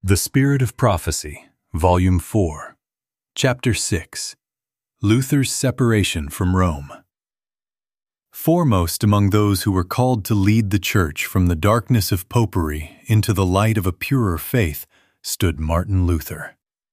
The Spirit of Prophecy, Volume 4, Chapter 6, Luther's Separation from Rome. Foremost among those who were called to lead the Church from the darkness of popery into the light of a purer faith stood Martin Luther.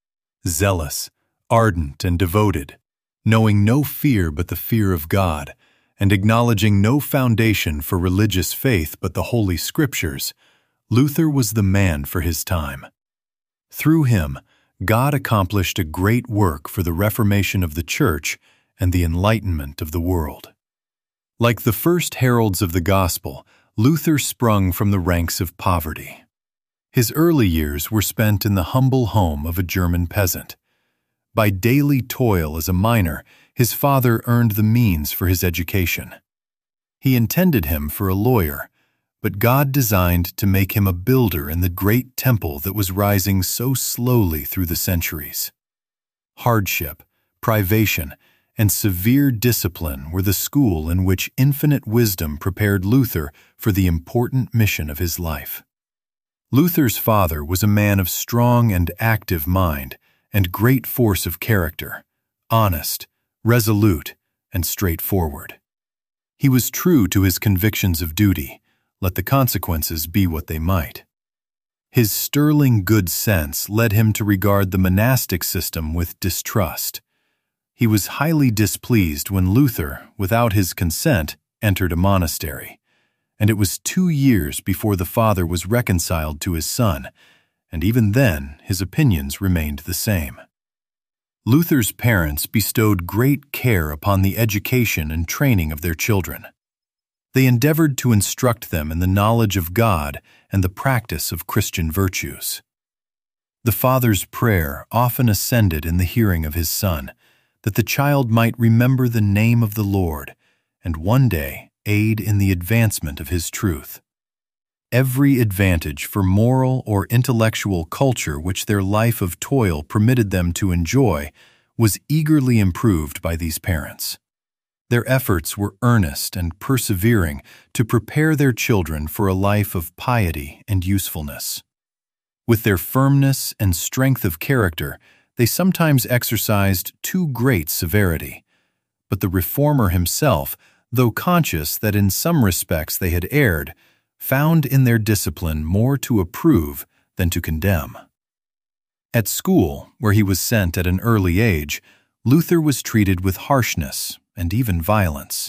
Zealous, ardent, and devoted, knowing no fear but the fear of God, and acknowledging no foundation for religious faith but the Holy Scriptures, Luther was the man for his time. Through him, God accomplished a great work for the reformation of the Church and the enlightenment of the world. Like the first heralds of the gospel, Luther sprung from the ranks of poverty. His early years were spent in the humble home of a German peasant. By daily toil as a miner, his father earned the means for his education. He intended him for a lawyer, but God designed to make him a builder in the great temple that was rising so slowly through the centuries. Hardship, privation, and severe discipline were the school in which infinite wisdom prepared Luther for the important mission of his life. Luther's father was a man of strong and active mind and great force of character, honest, resolute, and straightforward. He was true to his convictions of duty, let the consequences be what they might. His sterling good sense led him to regard the monastic system with distrust. He was highly displeased when Luther, without his consent, entered a monastery, and it was 2 years before the father was reconciled to his son, and even then his opinions remained the same. Luther's parents bestowed great care upon the education and training of their children. They endeavored to instruct them in the knowledge of God and the practice of Christian virtues. The father's prayer often ascended in the hearing of his son, that the child might remember the name of the Lord and one day aid in the advancement of his truth. Every advantage for moral or intellectual culture which their life of toil permitted them to enjoy was eagerly improved by these parents. Their efforts were earnest and persevering to prepare their children for a life of piety and usefulness. With their firmness and strength of character, they sometimes exercised too great severity, but the reformer himself, though conscious that in some respects they had erred, found in their discipline more to approve than to condemn. At school, where he was sent at an early age, Luther was treated with harshness and even violence.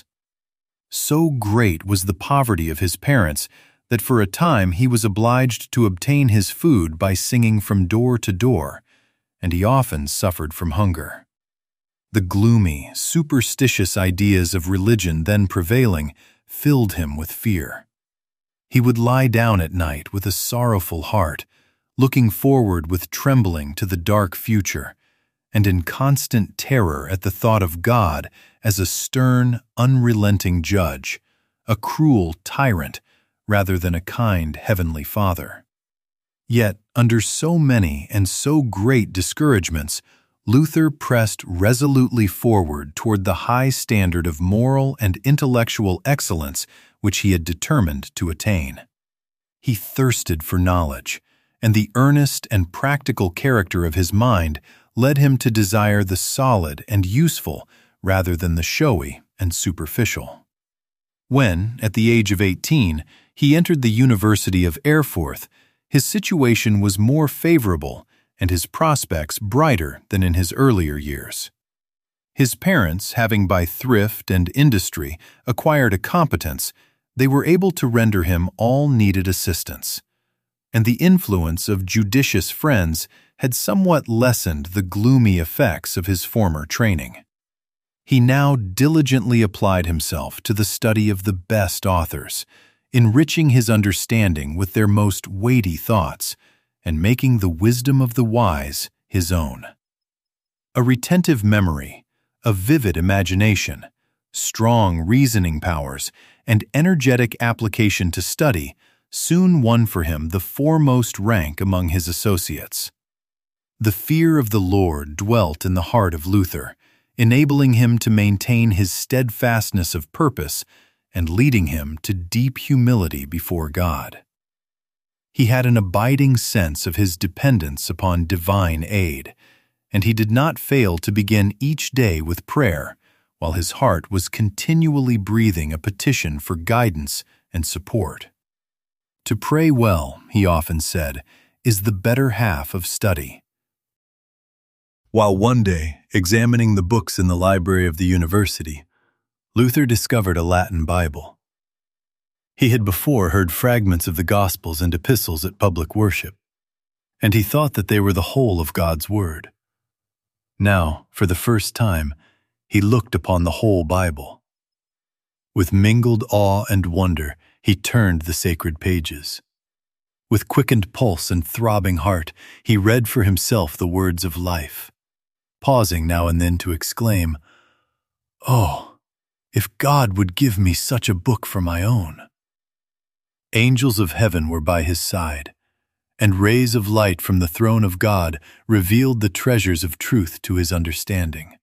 So great was the poverty of his parents that for a time he was obliged to obtain his food by singing from door to door, and he often suffered from hunger. The gloomy, superstitious ideas of religion then prevailing filled him with fear. He would lie down at night with a sorrowful heart, looking forward with trembling to the dark future, and in constant terror at the thought of God as a stern, unrelenting judge, a cruel tyrant rather than a kind heavenly Father. Yet, under so many and so great discouragements, Luther pressed resolutely forward toward the high standard of moral and intellectual excellence which he had determined to attain. He thirsted for knowledge, and the earnest and practical character of his mind led him to desire the solid and useful rather than the showy and superficial. When, at the age of 18, he entered the University of Erfurt, his situation was more favorable and his prospects brighter than in his earlier years. His parents, having by thrift and industry acquired a competence, they were able to render him all needed assistance, and the influence of judicious friends had somewhat lessened the gloomy effects of his former training. He now diligently applied himself to the study of the best authors, enriching his understanding with their most weighty thoughts, and making the wisdom of the wise his own. A retentive memory, a vivid imagination, strong reasoning powers, and energetic application to study soon won for him the foremost rank among his associates. The fear of the Lord dwelt in the heart of Luther, enabling him to maintain his steadfastness of purpose and leading him to deep humility before God. he had an abiding sense of his dependence upon divine aid, and he did not fail to begin each day with prayer, while his heart was continually breathing a petition for guidance and support. To pray well, he often said, is the better half of study. While one day examining the books in the library of the university, Luther discovered a Latin Bible. He had before heard fragments of the Gospels and epistles at public worship, and he thought that they were the whole of God's Word. Now, for the first time, he looked upon the whole Bible. With mingled awe and wonder, he turned the sacred pages. With quickened pulse and throbbing heart, he read for himself the words of life, pausing now and then to exclaim, "Oh, if God would give me such a book for my own!" Angels of heaven were by his side, and rays of light from the throne of God revealed the treasures of truth to his understanding.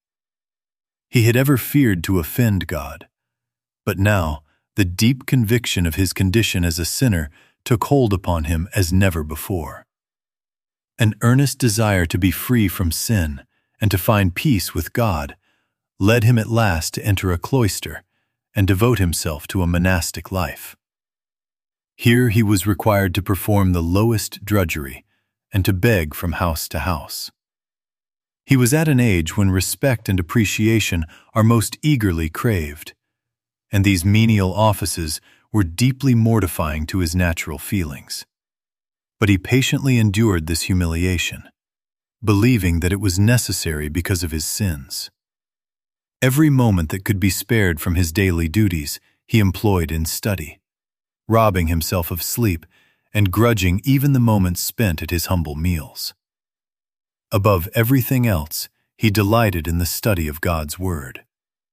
He had ever feared to offend God, but now the deep conviction of his condition as a sinner took hold upon him as never before. An earnest desire to be free from sin and to find peace with God led him at last to enter a cloister and devote himself to a monastic life. Here he was required to perform the lowest drudgery and to beg from house to house. He was at an age when respect and appreciation are most eagerly craved, and these menial offices were deeply mortifying to his natural feelings. But he patiently endured this humiliation, believing that it was necessary because of his sins. Every moment that could be spared from his daily duties he employed in study, robbing himself of sleep and grudging even the moments spent at his humble meals. Above everything else, he delighted in the study of God's Word.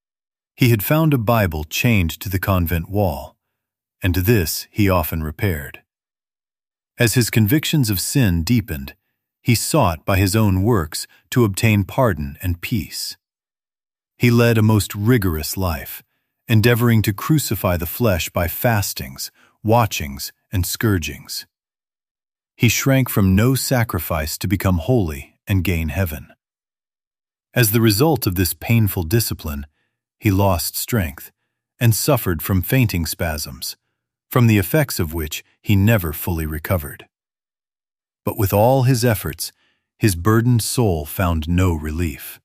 He had found a Bible chained to the convent wall, and this he often repaired. As his convictions of sin deepened, he sought by his own works to obtain pardon and peace. He led a most rigorous life, endeavoring to crucify the flesh by fastings, watchings, and scourgings. He shrank from no sacrifice to become holy and gain heaven. As the result of this painful discipline, he lost strength and suffered from fainting spasms, from the effects of which he never fully recovered. But with all his efforts, his burdened soul found no relief.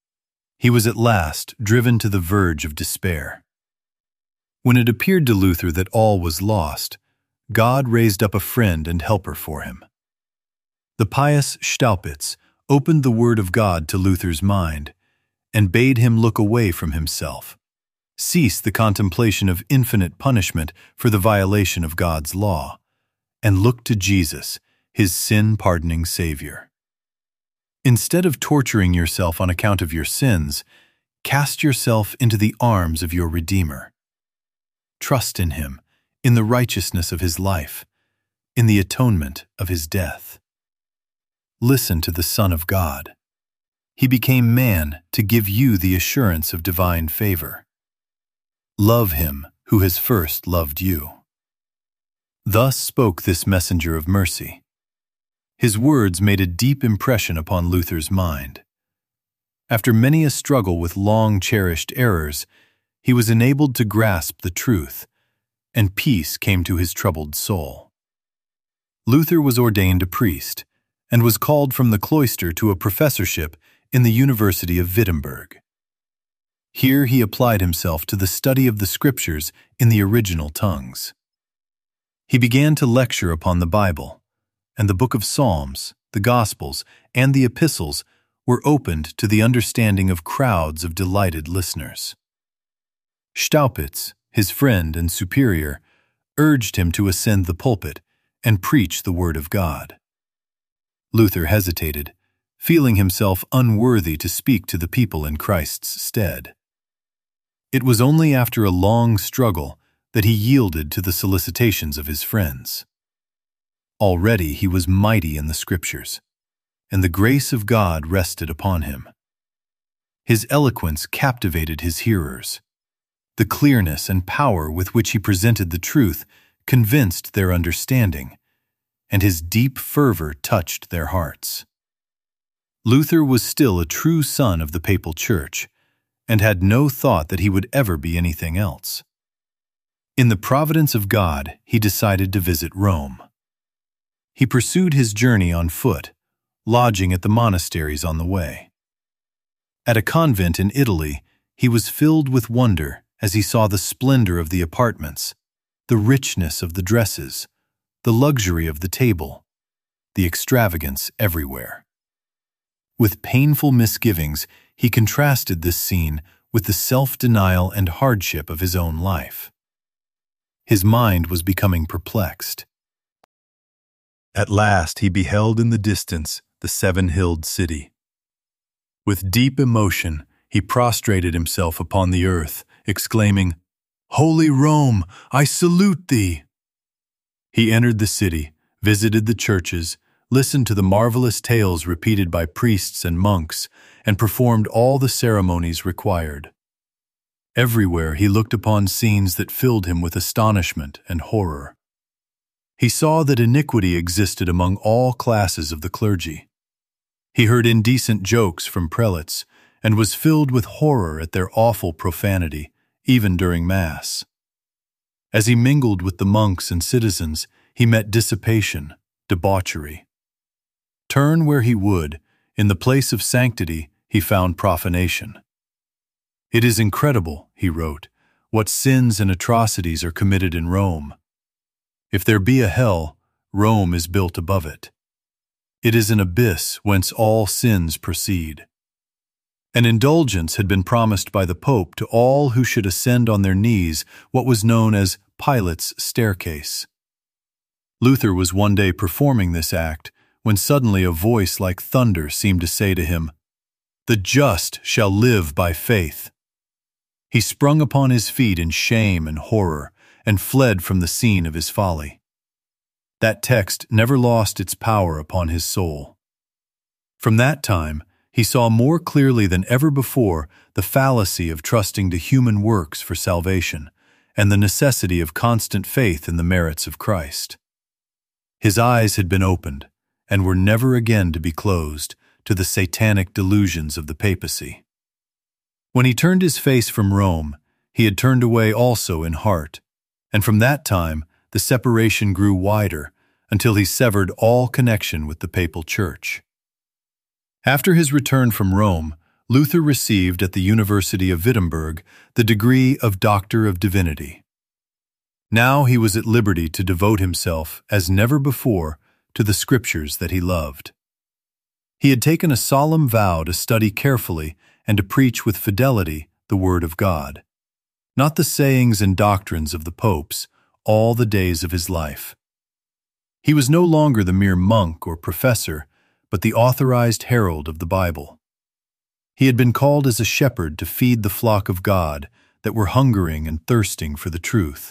He was at last driven to the verge of despair. When it appeared to Luther that all was lost, God raised up a friend and helper for him. The pious Staupitz opened the Word of God to Luther's mind and bade him look away from himself, cease the contemplation of infinite punishment for the violation of God's law, and look to Jesus, his sin-pardoning Savior. Instead of torturing yourself on account of your sins, cast yourself into the arms of your Redeemer. Trust in him, in the righteousness of his life, in the atonement of his death. Listen to the Son of God. He became man to give you the assurance of divine favor. Love him who has first loved you. Thus spoke this messenger of mercy. His words made a deep impression upon Luther's mind. After many a struggle with long-cherished errors, he was enabled to grasp the truth, and peace came to his troubled soul. Luther was ordained a priest, and was called from the cloister to a professorship in the University of Wittenberg. Here he applied himself to the study of the Scriptures in the original tongues. He began to lecture upon the Bible, and the book of Psalms, the Gospels, and the Epistles were opened to the understanding of crowds of delighted listeners. Staupitz, his friend and superior, urged him to ascend the pulpit and preach the Word of God. Luther hesitated, feeling himself unworthy to speak to the people in Christ's stead. It was only after a long struggle that he yielded to the solicitations of his friends. Already he was mighty in the Scriptures, and the grace of God rested upon him. His eloquence captivated his hearers. The clearness and power with which he presented the truth convinced their understanding, and his deep fervor touched their hearts. Luther was still a true son of the Papal Church, and had no thought that he would ever be anything else. In the providence of God, he decided to visit Rome. He pursued his journey on foot, lodging at the monasteries on the way. At a convent in Italy, he was filled with wonder as he saw the splendor of the apartments, the richness of the dresses, the luxury of the table, the extravagance everywhere. With painful misgivings, he contrasted this scene with the self-denial and hardship of his own life. His mind was becoming perplexed. At last he beheld in the distance the seven-hilled city. With deep emotion, he prostrated himself upon the earth, exclaiming, "Holy Rome, I salute thee!" He entered the city, visited the churches, listened to the marvelous tales repeated by priests and monks, and performed all the ceremonies required. Everywhere he looked upon scenes that filled him with astonishment and horror. He saw that iniquity existed among all classes of the clergy. He heard indecent jokes from prelates, and was filled with horror at their awful profanity, even during Mass. As he mingled with the monks and citizens, he met dissipation, debauchery. Turn where he would, in the place of sanctity he found profanation. "It is incredible," he wrote, "what sins and atrocities are committed in Rome. If there be a hell, Rome is built above it. It is an abyss whence all sins proceed." An indulgence had been promised by the Pope to all who should ascend on their knees what was known as Pilate's staircase. Luther was one day performing this act when suddenly a voice like thunder seemed to say to him, "The just shall live by faith." He sprung upon his feet in shame and horror and fled from the scene of his folly. That text never lost its power upon his soul. From that time, he saw more clearly than ever before the fallacy of trusting to human works for salvation and the necessity of constant faith in the merits of Christ. His eyes had been opened and were never again to be closed to the satanic delusions of the papacy. When he turned his face from Rome, he had turned away also in heart, and from that time the separation grew wider until he severed all connection with the Papal Church. After his return from Rome, Luther received at the University of Wittenberg the degree of Doctor of Divinity. Now he was at liberty to devote himself, as never before, to the Scriptures that he loved. He had taken a solemn vow to study carefully and to preach with fidelity the Word of God, not the sayings and doctrines of the popes, all the days of his life. He was no longer the mere monk or professor, but the authorized herald of the Bible. He had been called as a shepherd to feed the flock of God that were hungering and thirsting for the truth.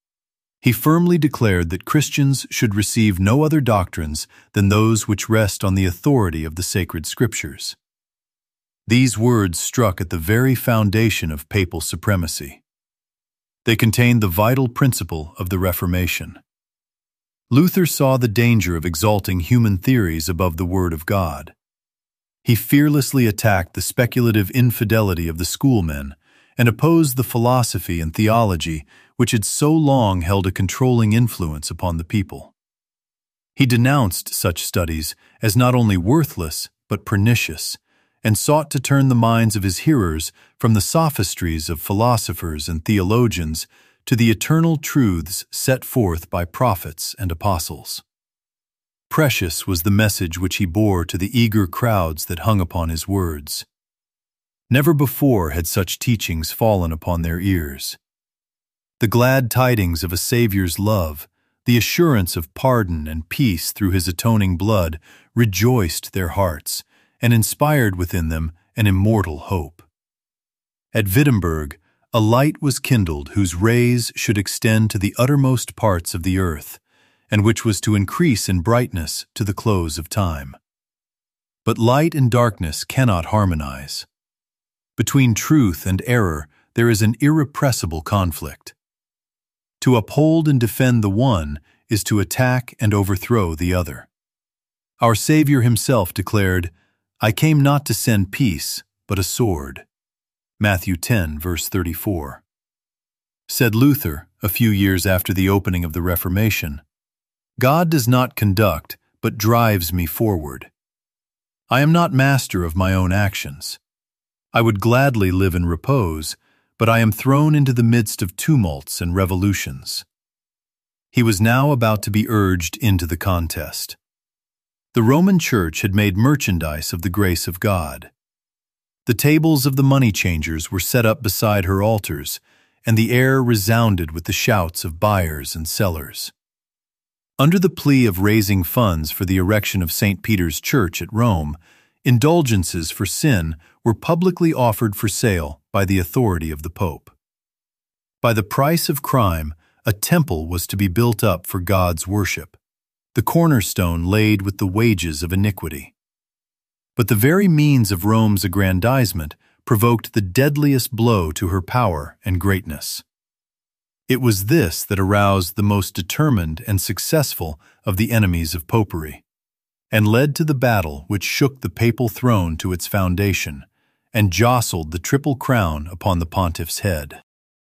He firmly declared that Christians should receive no other doctrines than those which rest on the authority of the sacred Scriptures. These words struck at the very foundation of papal supremacy. They contained the vital principle of the Reformation. Luther saw the danger of exalting human theories above the Word of God. He fearlessly attacked the speculative infidelity of the schoolmen and opposed the philosophy and theology which had so long held a controlling influence upon the people. He denounced such studies as not only worthless but pernicious, and sought to turn the minds of his hearers from the sophistries of philosophers and theologians to the eternal truths set forth by prophets and apostles. Precious was the message which he bore to the eager crowds that hung upon his words. Never before had such teachings fallen upon their ears. The glad tidings of a Savior's love, the assurance of pardon and peace through his atoning blood, rejoiced their hearts and inspired within them an immortal hope. At Wittenberg, a light was kindled whose rays should extend to the uttermost parts of the earth, and which was to increase in brightness to the close of time. But light and darkness cannot harmonize. Between truth and error there is an irrepressible conflict. To uphold and defend the one is to attack and overthrow the other. Our Savior himself declared, "I came not to send peace, but a sword." Matthew 10, verse 34. Said Luther, a few years after the opening of the Reformation, "God does not conduct, but drives me forward. I am not master of my own actions. I would gladly live in repose, but I am thrown into the midst of tumults and revolutions." He was now about to be urged into the contest. The Roman Church had made merchandise of the grace of God. The tables of the money changers were set up beside her altars, and the air resounded with the shouts of buyers and sellers. Under the plea of raising funds for the erection of St. Peter's Church at Rome, indulgences for sin were publicly offered for sale by the authority of the Pope. By the price of crime, a temple was to be built up for God's worship, the cornerstone laid with the wages of iniquity. But the very means of Rome's aggrandizement provoked the deadliest blow to her power and greatness. It was this that aroused the most determined and successful of the enemies of popery, and led to the battle which shook the papal throne to its foundation and jostled the triple crown upon the pontiff's head.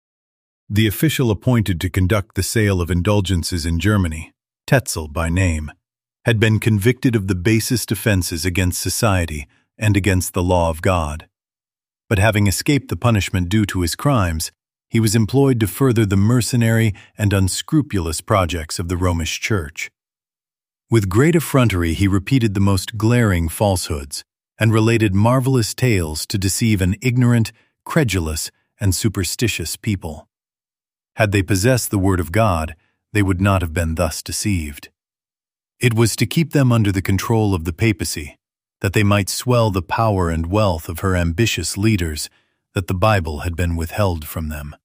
The official appointed to conduct the sale of indulgences in Germany, Tetzel by name, had been convicted of the basest offenses against society and against the law of God. But having escaped the punishment due to his crimes, he was employed to further the mercenary and unscrupulous projects of the Romish Church. With great effrontery he repeated the most glaring falsehoods and related marvelous tales to deceive an ignorant, credulous, and superstitious people. Had they possessed the Word of God, they would not have been thus deceived. It was to keep them under the control of the papacy, that they might swell the power and wealth of her ambitious leaders, that the Bible had been withheld from them.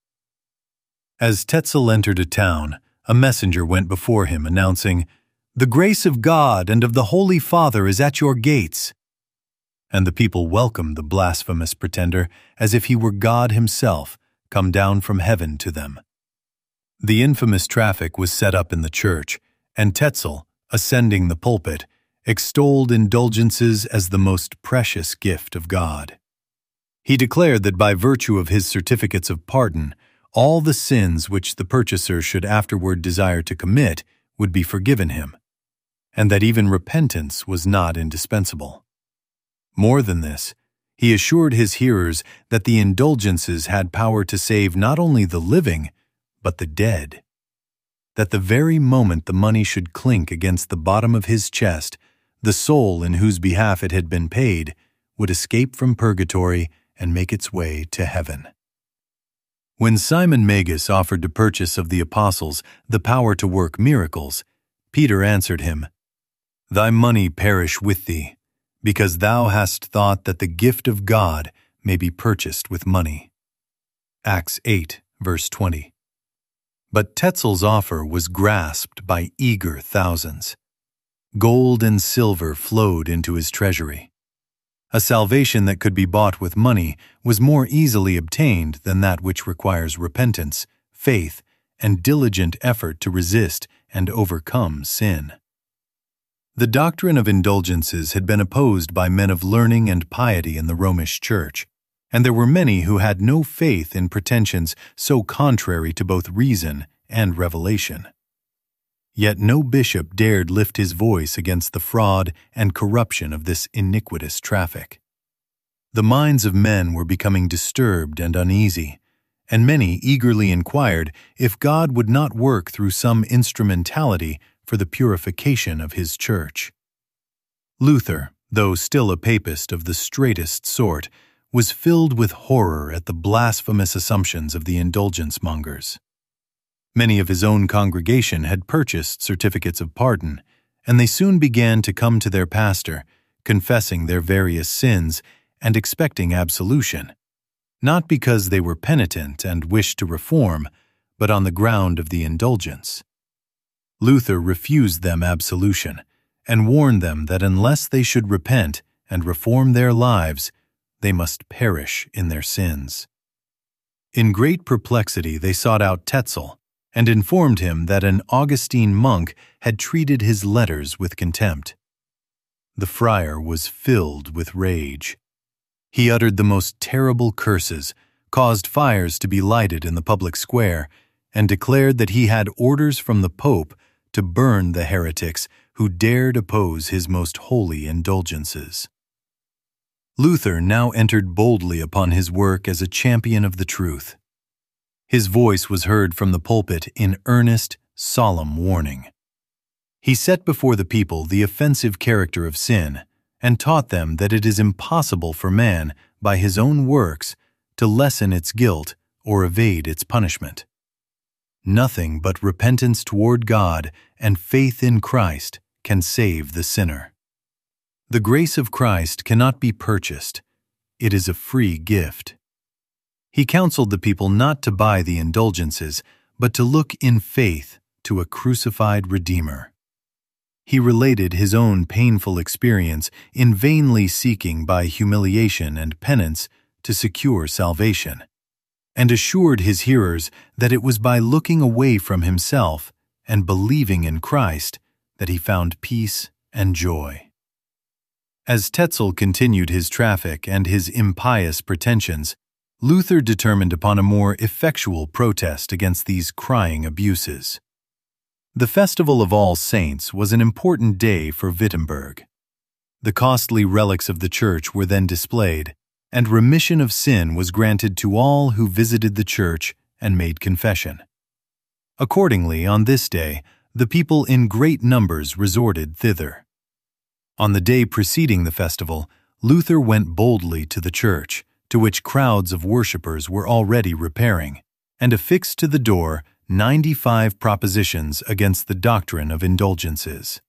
As Tetzel entered a town, a messenger went before him, announcing, "The grace of God and of the Holy Father is at your gates." And the people welcomed the blasphemous pretender as if he were God himself, come down from heaven to them. The infamous traffic was set up in the church, and Tetzel, ascending the pulpit, extolled indulgences as the most precious gift of God. He declared that by virtue of his certificates of pardon, all the sins which the purchaser should afterward desire to commit would be forgiven him, and that even repentance was not indispensable. More than this, he assured his hearers that the indulgences had power to save not only the living, but the dead. That the very moment the money should clink against the bottom of his chest, the soul in whose behalf it had been paid would escape from purgatory and make its way to heaven. When Simon Magus offered to purchase of the apostles the power to work miracles, Peter answered him, "Thy money perish with thee, because thou hast thought that the gift of God may be purchased with money." Acts 8, verse 20. But Tetzel's offer was grasped by eager thousands. Gold and silver flowed into his treasury. A salvation that could be bought with money was more easily obtained than that which requires repentance, faith, and diligent effort to resist and overcome sin. The doctrine of indulgences had been opposed by men of learning and piety in the Romish Church, and there were many who had no faith in pretensions so contrary to both reason and revelation. Yet no bishop dared lift his voice against the fraud and corruption of this iniquitous traffic. The minds of men were becoming disturbed and uneasy, and many eagerly inquired if God would not work through some instrumentality for the purification of his church. Luther, though still a papist of the straightest sort, was filled with horror at the blasphemous assumptions of the indulgence mongers. Many of his own congregation had purchased certificates of pardon, and they soon began to come to their pastor, confessing their various sins and expecting absolution, not because they were penitent and wished to reform, but on the ground of the indulgence. Luther refused them absolution and warned them that unless they should repent and reform their lives, they must perish in their sins. In great perplexity they sought out Tetzel, and informed him that an Augustine monk had treated his letters with contempt. The friar was filled with rage. He uttered the most terrible curses, caused fires to be lighted in the public square, and declared that he had orders from the Pope to burn the heretics who dared oppose his most holy indulgences. Luther now entered boldly upon his work as a champion of the truth. His voice was heard from the pulpit in earnest, solemn warning. He set before the people the offensive character of sin and taught them that it is impossible for man, by his own works, to lessen its guilt or evade its punishment. Nothing but repentance toward God and faith in Christ can save the sinner. The grace of Christ cannot be purchased. It is a free gift. He counseled the people not to buy the indulgences, but to look in faith to a crucified Redeemer. He related his own painful experience in vainly seeking by humiliation and penance to secure salvation, and assured his hearers that it was by looking away from himself and believing in Christ that he found peace and joy. As Tetzel continued his traffic and his impious pretensions, Luther determined upon a more effectual protest against these crying abuses. The Festival of All Saints was an important day for Wittenberg. The costly relics of the church were then displayed, and remission of sin was granted to all who visited the church and made confession. Accordingly, on this day, the people in great numbers resorted thither. On the day preceding the festival, Luther went boldly to the church, to which crowds of worshippers were already repairing, and affixed to the door 95 propositions against the doctrine of indulgences.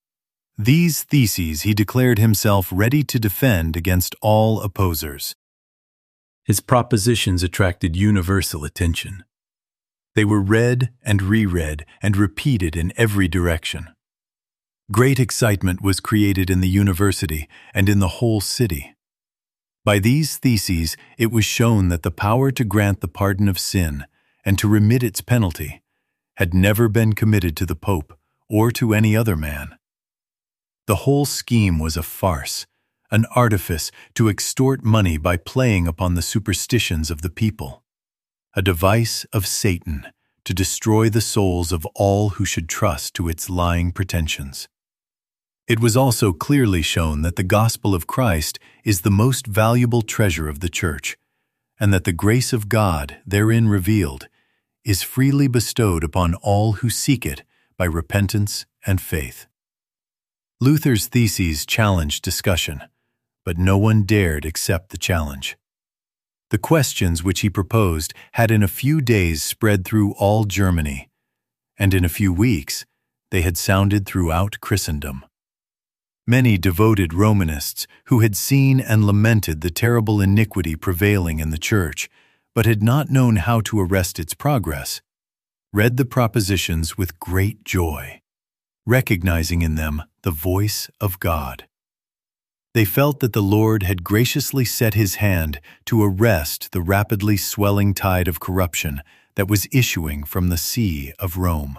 These theses he declared himself ready to defend against all opposers. His propositions attracted universal attention. They were read and reread and repeated in every direction. Great excitement was created in the university and in the whole city. By these theses, it was shown that the power to grant the pardon of sin and to remit its penalty had never been committed to the Pope or to any other man. The whole scheme was a farce, an artifice to extort money by playing upon the superstitions of the people, a device of Satan to destroy the souls of all who should trust to its lying pretensions. It was also clearly shown that the gospel of Christ is the most valuable treasure of the Church, and that the grace of God, therein revealed, is freely bestowed upon all who seek it by repentance and faith. Luther's theses challenged discussion, but no one dared accept the challenge. The questions which he proposed had in a few days spread through all Germany, and in a few weeks they had sounded throughout Christendom. Many devoted Romanists who had seen and lamented the terrible iniquity prevailing in the Church, but had not known how to arrest its progress, read the propositions with great joy, recognizing in them the voice of God. They felt that the Lord had graciously set his hand to arrest the rapidly swelling tide of corruption that was issuing from the See of Rome.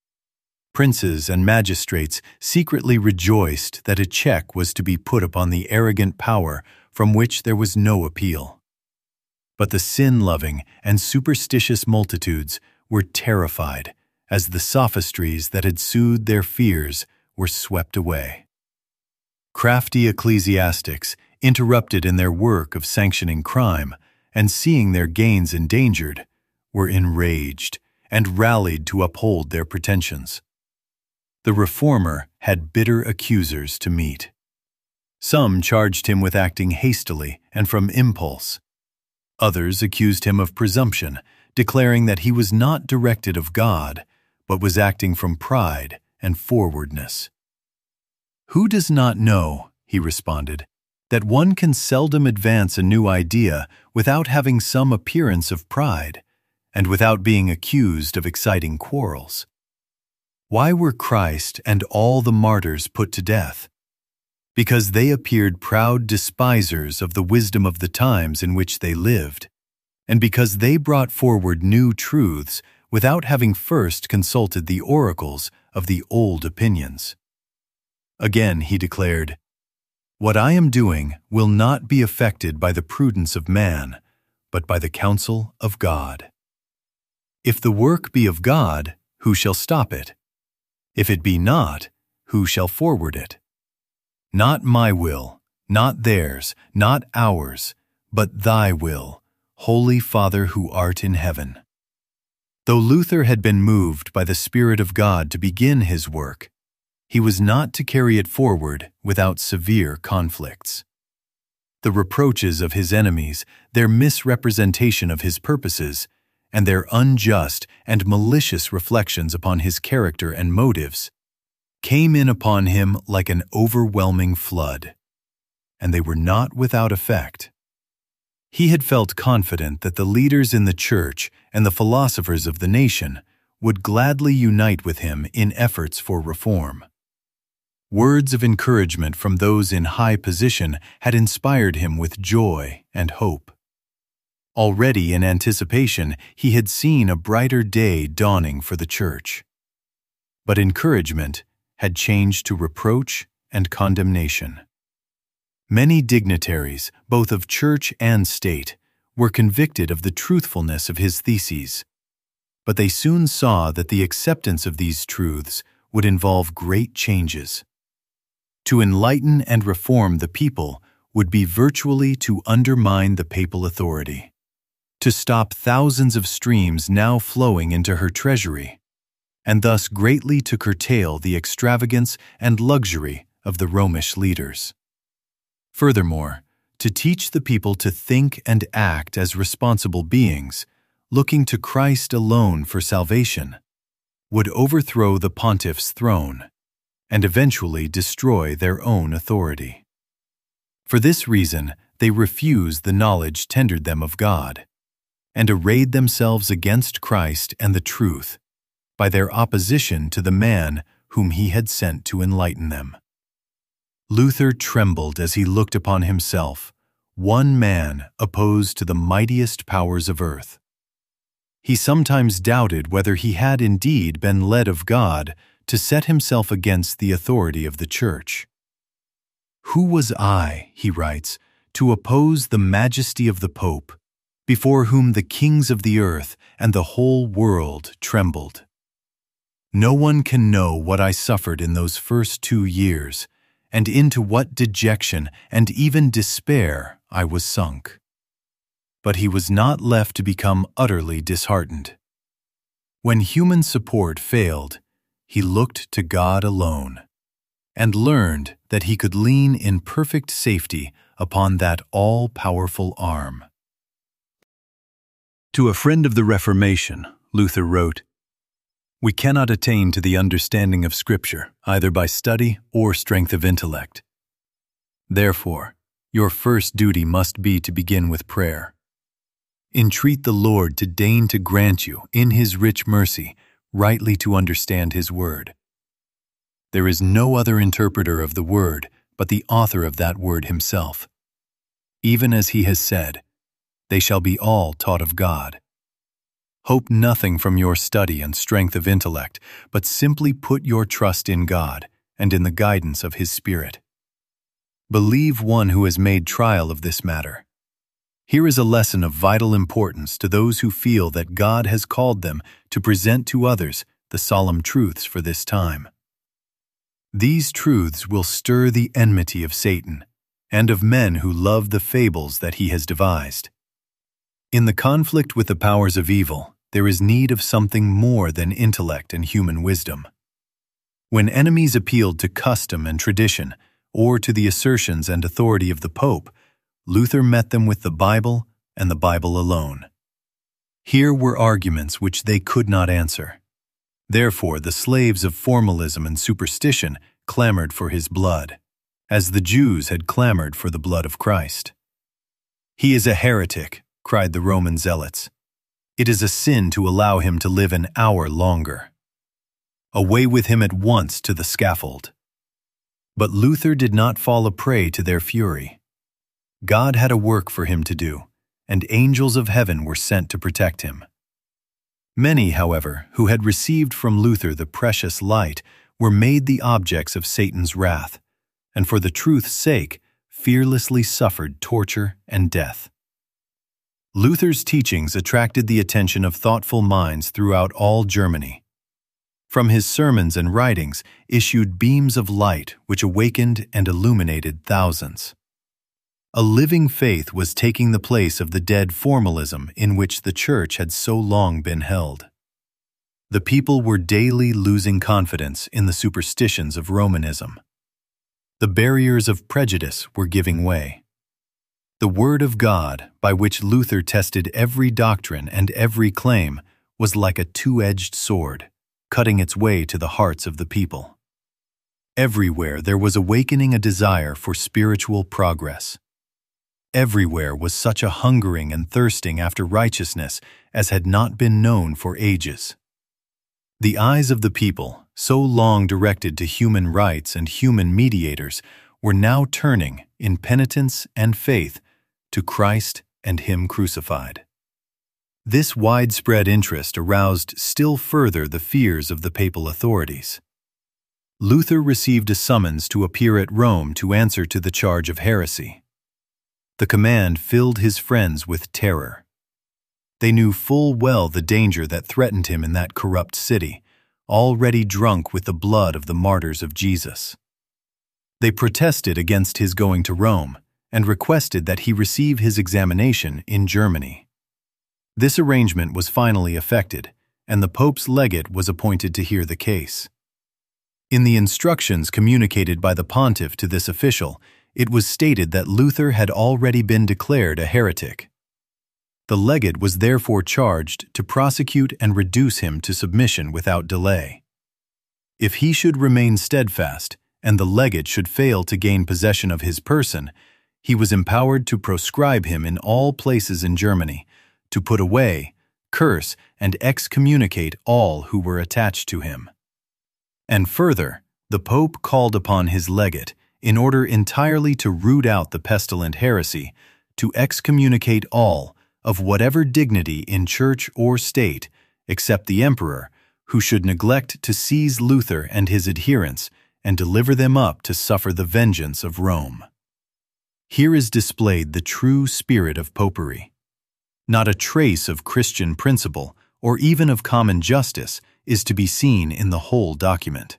Princes and magistrates secretly rejoiced that a check was to be put upon the arrogant power from which there was no appeal. But the sin-loving and superstitious multitudes were terrified as the sophistries that had soothed their fears were swept away. Crafty ecclesiastics, interrupted in their work of sanctioning crime and seeing their gains endangered, were enraged and rallied to uphold their pretensions. The reformer had bitter accusers to meet. Some charged him with acting hastily and from impulse. Others accused him of presumption, declaring that he was not directed of God, but was acting from pride and forwardness. "Who does not know," he responded, "that one can seldom advance a new idea without having some appearance of pride, and without being accused of exciting quarrels? Why were Christ and all the martyrs put to death? Because they appeared proud despisers of the wisdom of the times in which they lived, and because they brought forward new truths without having first consulted the oracles of the old opinions. Again he declared, "What I am doing will not be affected by the prudence of man, but by the counsel of God. If the work be of God, who shall stop it? If it be not, who shall forward it? Not my will, not theirs, not ours, but thy will, Holy Father who art in heaven." Though Luther had been moved by the Spirit of God to begin his work, he was not to carry it forward without severe conflicts. The reproaches of his enemies, their misrepresentation of his purposes, and their unjust and malicious reflections upon his character and motives, came in upon him like an overwhelming flood, and they were not without effect. He had felt confident that the leaders in the church and the philosophers of the nation would gladly unite with him in efforts for reform. Words of encouragement from those in high position had inspired him with joy and hope. Already in anticipation, he had seen a brighter day dawning for the church. But encouragement had changed to reproach and condemnation. Many dignitaries, both of church and state, were convicted of the truthfulness of his theses, but they soon saw that the acceptance of these truths would involve great changes. To enlighten and reform the people would be virtually to undermine the papal authority, to stop thousands of streams now flowing into her treasury, and thus greatly to curtail the extravagance and luxury of the Romish leaders. Furthermore, to teach the people to think and act as responsible beings, looking to Christ alone for salvation, would overthrow the pontiff's throne and eventually destroy their own authority. For this reason, they refused the knowledge tendered them of God, and arrayed themselves against Christ and the truth by their opposition to the man whom he had sent to enlighten them. Luther trembled as he looked upon himself, one man opposed to the mightiest powers of earth. He sometimes doubted whether he had indeed been led of God to set himself against the authority of the Church. "Who was I," he writes, "to oppose the majesty of the Pope, before whom the kings of the earth and the whole world trembled? No one can know what I suffered in those first 2 years, and into what dejection and even despair I was sunk." But he was not left to become utterly disheartened. When human support failed, he looked to God alone, and learned that he could lean in perfect safety upon that all-powerful arm. To a friend of the Reformation, Luther wrote, "We cannot attain to the understanding of Scripture either by study or strength of intellect. Therefore, your first duty must be to begin with prayer. Entreat the Lord to deign to grant you, in His rich mercy, rightly to understand His Word. There is no other interpreter of the Word but the author of that Word Himself. Even as He has said, they shall be all taught of God. Hope nothing from your study and strength of intellect, but simply put your trust in God and in the guidance of His Spirit. Believe one who has made trial of this matter. Here is a lesson of vital importance to those who feel that God has called them to present to others the solemn truths for this time. These truths will stir the enmity of Satan and of men who love the fables that he has devised. In the conflict with the powers of evil, there is need of something more than intellect and human wisdom. When enemies appealed to custom and tradition, or to the assertions and authority of the Pope, Luther met them with the Bible and the Bible alone. Here were arguments which they could not answer. Therefore, the slaves of formalism and superstition clamored for his blood, as the Jews had clamored for the blood of Christ. "He is a heretic," cried the Roman zealots. "It is a sin to allow him to live an hour longer. Away with him at once to the scaffold." But Luther did not fall a prey to their fury. God had a work for him to do, and angels of heaven were sent to protect him. Many, however, who had received from Luther the precious light were made the objects of Satan's wrath, and for the truth's sake fearlessly suffered torture and death. Luther's teachings attracted the attention of thoughtful minds throughout all Germany. From his sermons and writings issued beams of light which awakened and illuminated thousands. A living faith was taking the place of the dead formalism in which the Church had so long been held. The people were daily losing confidence in the superstitions of Romanism. The barriers of prejudice were giving way. The Word of God, by which Luther tested every doctrine and every claim, was like a two-edged sword, cutting its way to the hearts of the people. Everywhere there was awakening a desire for spiritual progress. Everywhere was such a hungering and thirsting after righteousness as had not been known for ages. The eyes of the people, so long directed to human rights and human mediators, were now turning, in penitence and faith, to Christ and Him crucified. This widespread interest aroused still further the fears of the papal authorities. Luther received a summons to appear at Rome to answer to the charge of heresy. The command filled his friends with terror. They knew full well the danger that threatened him in that corrupt city, already drunk with the blood of the martyrs of Jesus. They protested against his going to Rome and requested that he receive his examination in Germany. This arrangement was finally effected, and the Pope's legate was appointed to hear the case. In the instructions communicated by the pontiff to this official, it was stated that Luther had already been declared a heretic. The legate was therefore charged to prosecute and reduce him to submission without delay. If he should remain steadfast, and the legate should fail to gain possession of his person, he was empowered to proscribe him in all places in Germany, to put away, curse, and excommunicate all who were attached to him. And further, the Pope called upon his legate, in order entirely to root out the pestilent heresy, to excommunicate all, of whatever dignity in church or state, except the emperor, who should neglect to seize Luther and his adherents and deliver them up to suffer the vengeance of Rome. Here is displayed the true spirit of popery. Not a trace of Christian principle, or even of common justice, is to be seen in the whole document.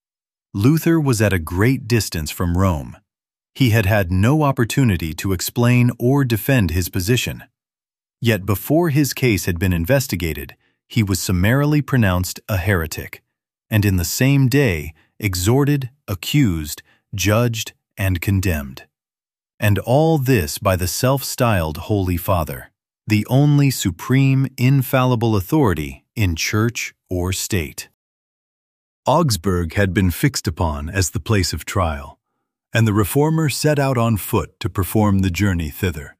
Luther was at a great distance from Rome. He had had no opportunity to explain or defend his position. Yet before his case had been investigated, he was summarily pronounced a heretic, and in the same day exhorted, accused, judged, and condemned. And all this by the self-styled Holy Father, the only supreme, infallible authority in church or state. Augsburg had been fixed upon as the place of trial, and the reformer set out on foot to perform the journey thither.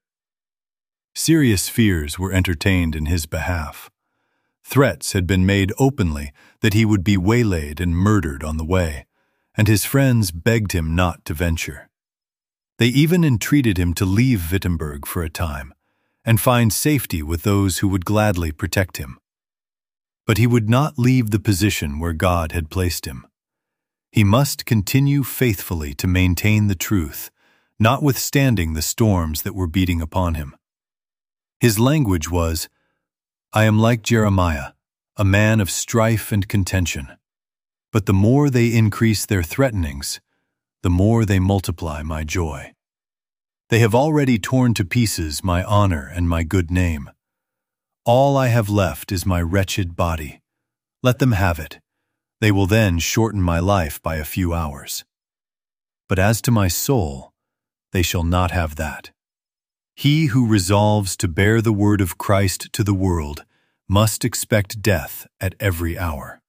Serious fears were entertained in his behalf. Threats had been made openly that he would be waylaid and murdered on the way, and his friends begged him not to venture. They even entreated him to leave Wittenberg for a time, and find safety with those who would gladly protect him. But he would not leave the position where God had placed him. He must continue faithfully to maintain the truth, notwithstanding the storms that were beating upon him. His language was, "I am like Jeremiah, a man of strife and contention. But the more they increase their threatenings, the more they multiply my joy. They have already torn to pieces my honor and my good name. All I have left is my wretched body. Let them have it. They will then shorten my life by a few hours. But as to my soul, they shall not have that. He who resolves to bear the word of Christ to the world must expect death at every hour."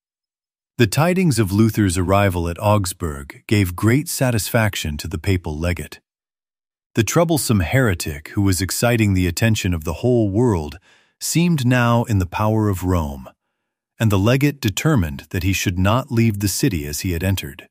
The tidings of Luther's arrival at Augsburg gave great satisfaction to the papal legate. The troublesome heretic who was exciting the attention of the whole world seemed now in the power of Rome, and the legate determined that he should not leave the city as he had entered.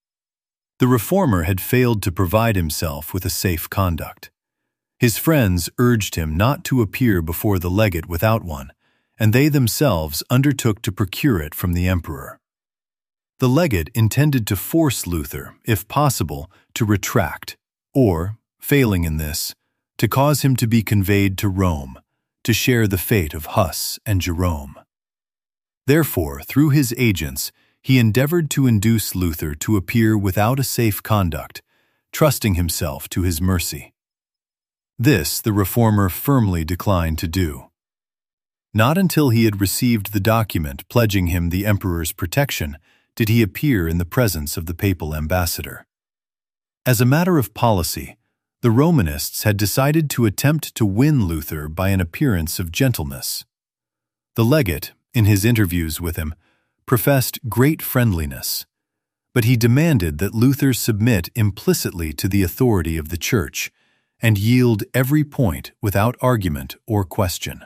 The reformer had failed to provide himself with a safe conduct. His friends urged him not to appear before the legate without one, and they themselves undertook to procure it from the emperor. The legate intended to force Luther, if possible, to retract, or, failing in this, to cause him to be conveyed to Rome, to share the fate of Huss and Jerome. Therefore, through his agents, he endeavored to induce Luther to appear without a safe conduct, trusting himself to his mercy. This the reformer firmly declined to do. Not until he had received the document pledging him the emperor's protection did he appear in the presence of the papal ambassador. As a matter of policy, the Romanists had decided to attempt to win Luther by an appearance of gentleness. The legate, in his interviews with him, professed great friendliness, but he demanded that Luther submit implicitly to the authority of the Church and yield every point without argument or question.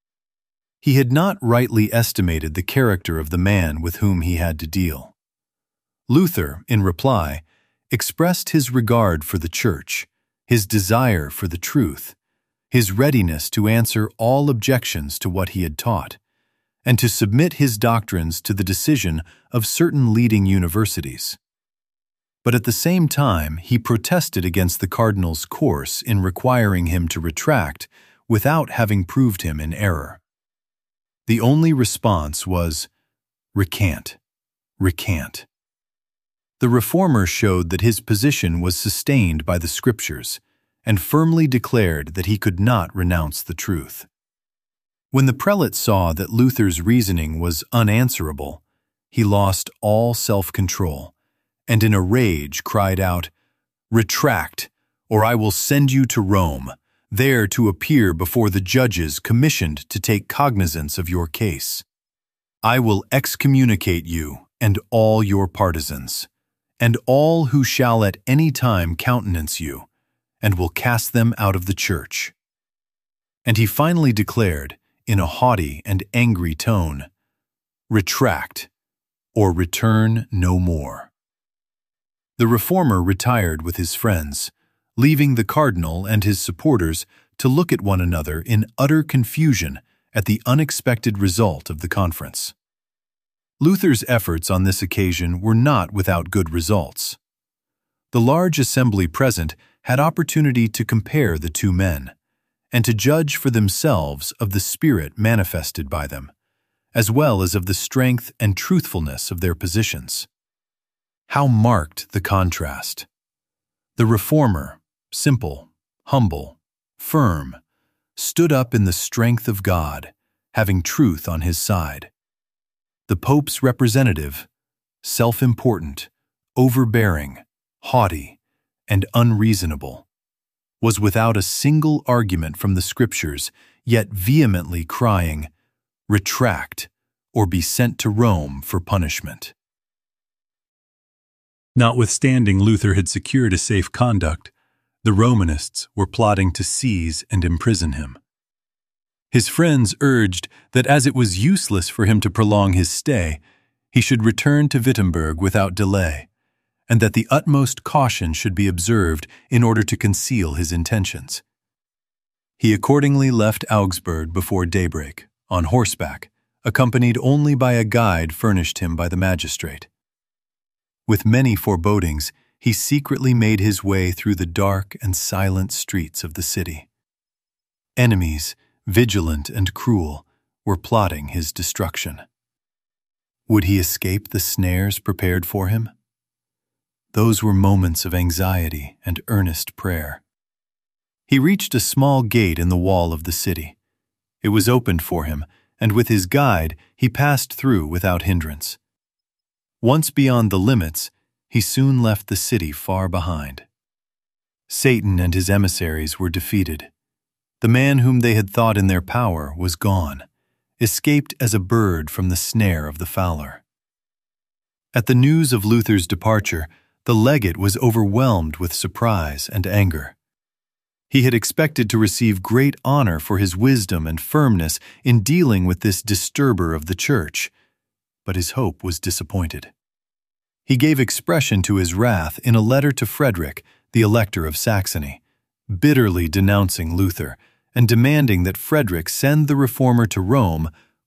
He had not rightly estimated the character of the man with whom he had to deal. Luther, in reply, expressed his regard for the Church, his desire for the truth, his readiness to answer all objections to what he had taught, and to submit his doctrines to the decision of certain leading universities. But at the same time, he protested against the cardinal's course in requiring him to retract without having proved him in error. The only response was, "Recant, recant." The reformer showed that his position was sustained by the Scriptures and firmly declared that he could not renounce the truth. When the prelate saw that Luther's reasoning was unanswerable, he lost all self-control and in a rage cried out, "Retract, or I will send you to Rome, there to appear before the judges commissioned to take cognizance of your case. I will excommunicate you and all your partisans, and all who shall at any time countenance you, and will cast them out of the Church." And he finally declared, in a haughty and angry tone, "Retract, or return no more." The reformer retired with his friends, leaving the cardinal and his supporters to look at one another in utter confusion at the unexpected result of the conference. Luther's efforts on this occasion were not without good results. The large assembly present had opportunity to compare the two men, and to judge for themselves of the spirit manifested by them, as well as of the strength and truthfulness of their positions. How marked the contrast! The reformer, simple, humble, firm, stood up in the strength of God, having truth on his side. The Pope's representative, self-important, overbearing, haughty, and unreasonable, was without a single argument from the Scriptures, yet vehemently crying, "Retract, or be sent to Rome for punishment." Notwithstanding Luther had secured a safe conduct, the Romanists were plotting to seize and imprison him. His friends urged that as it was useless for him to prolong his stay, he should return to Wittenberg without delay, and that the utmost caution should be observed in order to conceal his intentions. He accordingly left Augsburg before daybreak, on horseback, accompanied only by a guide furnished him by the magistrate. With many forebodings, he secretly made his way through the dark and silent streets of the city. Enemies, vigilant and cruel, were plotting his destruction. Would he escape the snares prepared for him? Those were moments of anxiety and earnest prayer. He reached a small gate in the wall of the city. It was opened for him, and with his guide he passed through without hindrance. Once beyond the limits, he soon left the city far behind. Satan and his emissaries were defeated. The man whom they had thought in their power was gone, escaped as a bird from the snare of the fowler. At the news of Luther's departure, the legate was overwhelmed with surprise and anger. He had expected to receive great honor for his wisdom and firmness in dealing with this disturber of the Church, but his hope was disappointed. He gave expression to his wrath in a letter to Frederick, the Elector of Saxony, bitterly denouncing Luther and demanding that Frederick send the reformer to Rome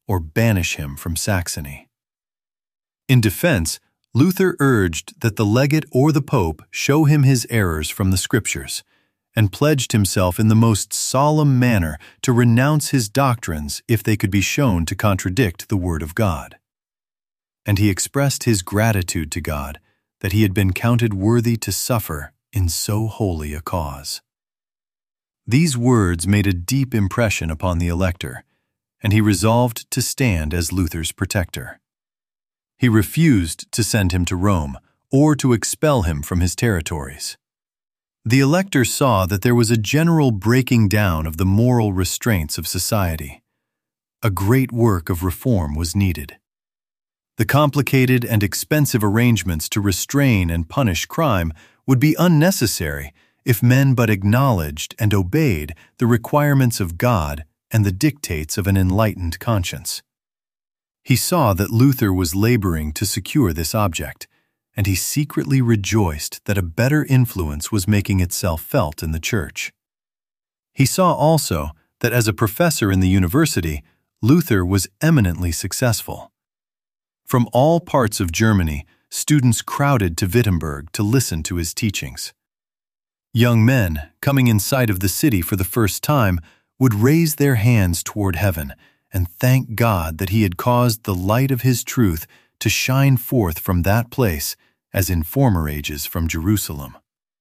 or banish him from Saxony. In defense, Luther urged that the legate or the pope show him his errors from the Scriptures, and pledged himself in the most solemn manner to renounce his doctrines if they could be shown to contradict the Word of God. And he expressed his gratitude to God that he had been counted worthy to suffer in so holy a cause. These words made a deep impression upon the elector, and he resolved to stand as Luther's protector. He refused to send him to Rome or to expel him from his territories. The elector saw that there was a general breaking down of the moral restraints of society. A great work of reform was needed. The complicated and expensive arrangements to restrain and punish crime would be unnecessary if men but acknowledged and obeyed the requirements of God and the dictates of an enlightened conscience. He saw that Luther was laboring to secure this object, and he secretly rejoiced that a better influence was making itself felt in the Church. He saw also that as a professor in the university, Luther was eminently successful. From all parts of Germany, students crowded to Wittenberg to listen to his teachings. Young men, coming in sight of the city for the first time, would raise their hands toward heaven and thank God that he had caused the light of his truth to shine forth from that place, as in former ages from Jerusalem.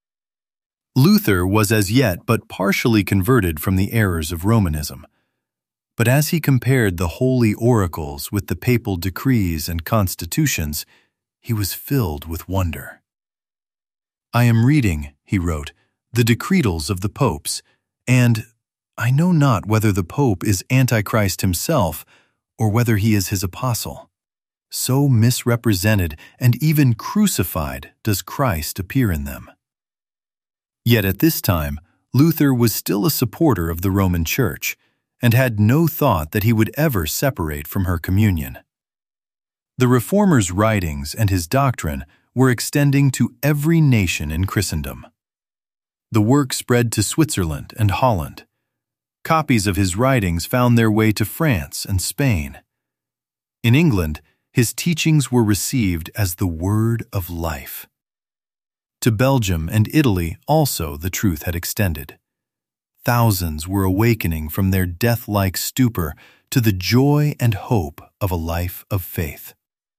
Luther was as yet but partially converted from the errors of Romanism, but as he compared the holy oracles with the papal decrees and constitutions, he was filled with wonder. "I am reading," he wrote, "the decretals of the popes, and I know not whether the pope is Antichrist himself or whether he is his apostle. So misrepresented and even crucified does Christ appear in them." Yet at this time, Luther was still a supporter of the Roman Church and had no thought that he would ever separate from her communion. The Reformer's writings and his doctrine were extending to every nation in Christendom. The work spread to Switzerland and Holland. Copies of his writings found their way to France and Spain. In England, his teachings were received as the word of life. To Belgium and Italy also the truth had extended. Thousands were awakening from their death-like stupor to the joy and hope of a life of faith.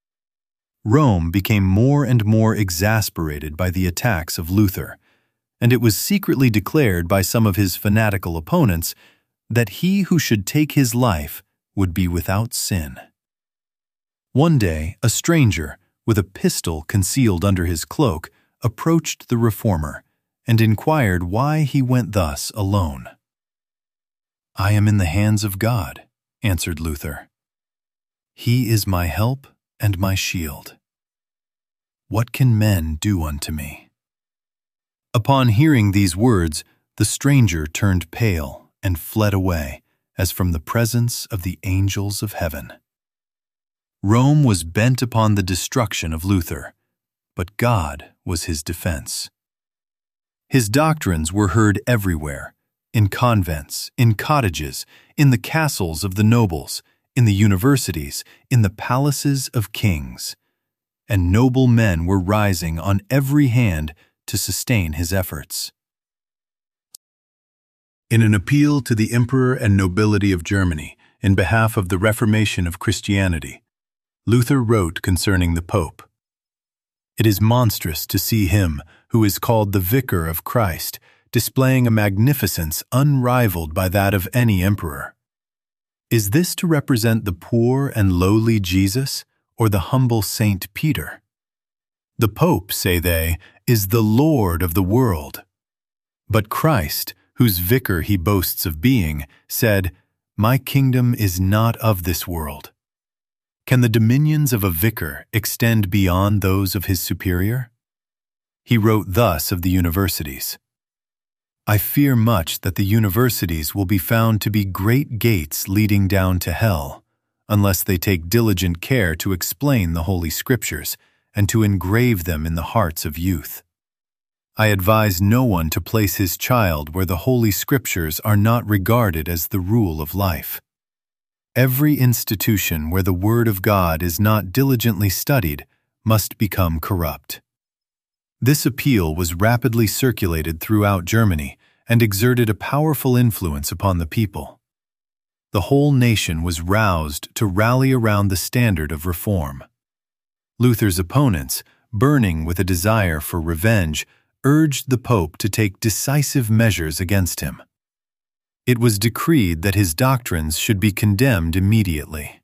Rome became more and more exasperated by the attacks of Luther, and it was secretly declared by some of his fanatical opponents that he who should take his life would be without sin. One day, a stranger, with a pistol concealed under his cloak, approached the Reformer and inquired why he went thus alone. "I am in the hands of God," answered Luther. "He is my help and my shield. What can men do unto me?" Upon hearing these words, the stranger turned pale and fled away, as from the presence of the angels of heaven. Rome was bent upon the destruction of Luther, but God was his defense. His doctrines were heard everywhere, in convents, in cottages, in the castles of the nobles, in the universities, in the palaces of kings, and noble men were rising on every hand to sustain his efforts. In an appeal to the emperor and nobility of Germany in behalf of the Reformation of Christianity, Luther wrote concerning the Pope, "It is monstrous to see him who is called the Vicar of Christ displaying a magnificence unrivaled by that of any emperor. Is this to represent the poor and lowly Jesus or the humble Saint Peter? The Pope, say they, is the Lord of the world. But Christ, whose vicar he boasts of being, said, 'My kingdom is not of this world.' Can the dominions of a vicar extend beyond those of his superior?" He wrote thus of the universities, "I fear much that the universities will be found to be great gates leading down to hell, unless they take diligent care to explain the Holy Scriptures and to engrave them in the hearts of youth. I advise no one to place his child where the Holy Scriptures are not regarded as the rule of life. Every institution where the Word of God is not diligently studied must become corrupt. This appeal was rapidly circulated throughout Germany and exerted a powerful influence upon the people. The whole nation was roused to rally around the standard of reform. Luther's opponents, burning with a desire for revenge, urged the Pope to take decisive measures against him. It was decreed that his doctrines should be condemned immediately.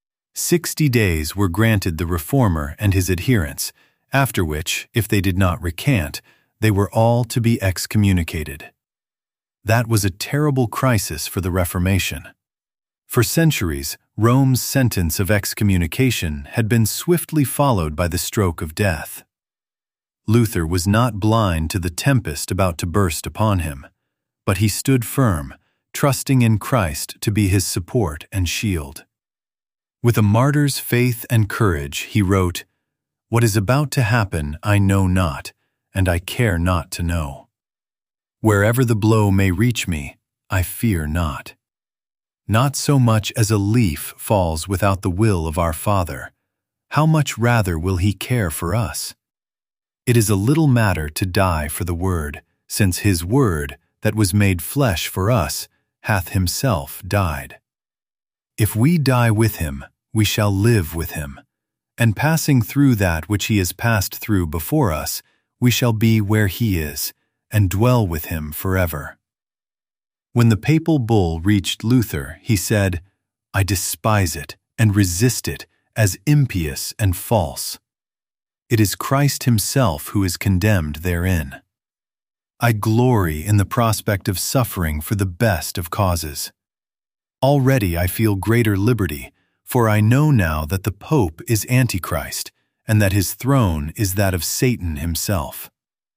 60 days were granted the reformer and his adherents, after which, if they did not recant, they were all to be excommunicated. That was a terrible crisis for the Reformation. For centuries, Rome's sentence of excommunication had been swiftly followed by the stroke of death. Luther was not blind to the tempest about to burst upon him, but he stood firm, trusting in Christ to be his support and shield. With a martyr's faith and courage, he wrote, "What is about to happen I know not, and I care not to know. Wherever the blow may reach me, I fear not. Not so much as a leaf falls without the will of our Father. How much rather will He care for us? It is a little matter to die for the Word, since His Word, that was made flesh for us, hath Himself died. If we die with Him, we shall live with Him, and passing through that which He has passed through before us, we shall be where He is, and dwell with Him forever." When the papal bull reached Luther, he said, "I despise it and resist it as impious and false. It is Christ Himself who is condemned therein. I glory in the prospect of suffering for the best of causes. Already I feel greater liberty, for I know now that the Pope is Antichrist, and that his throne is that of Satan himself."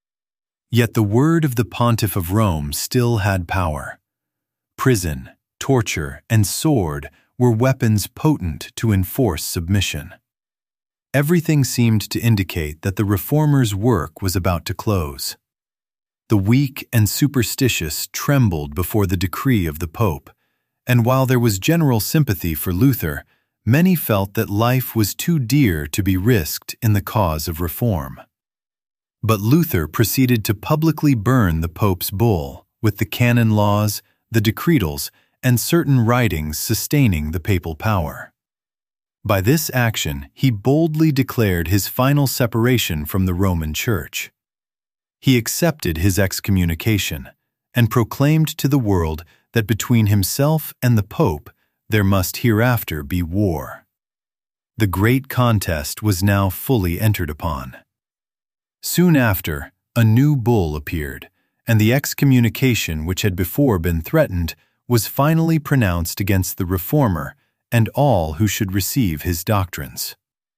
Yet the word of the Pontiff of Rome still had power. Prison, torture, and sword were weapons potent to enforce submission. Everything seemed to indicate that the reformer's work was about to close. The weak and superstitious trembled before the decree of the Pope, and while there was general sympathy for Luther, many felt that life was too dear to be risked in the cause of reform. But Luther proceeded to publicly burn the Pope's bull, with the canon laws, the decretals, and certain writings sustaining the papal power. By this action, he boldly declared his final separation from the Roman Church. He accepted his excommunication and proclaimed to the world that between himself and the Pope there must hereafter be war. The great contest was now fully entered upon. Soon after, a new bull appeared, and the excommunication which had before been threatened was finally pronounced against the reformer and all who should receive his doctrines.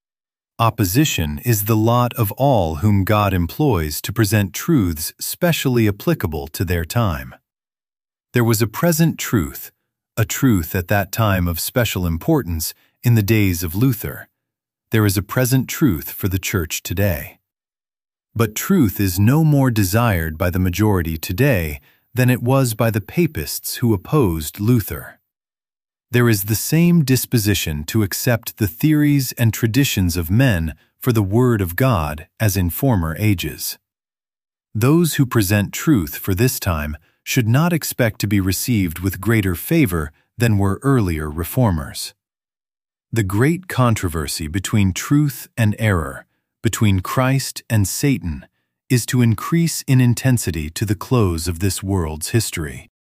Opposition is the lot of all whom God employs to present truths specially applicable to their time. There was a present truth, a truth at that time of special importance in the days of Luther. There is a present truth for the Church today. But truth is no more desired by the majority today than it was by the papists who opposed Luther. There is the same disposition to accept the theories and traditions of men for the Word of God as in former ages. Those who present truth for this time should not expect to be received with greater favor than were earlier reformers. The great controversy between truth and error, between Christ and Satan, is to increase in intensity to the close of this world's history.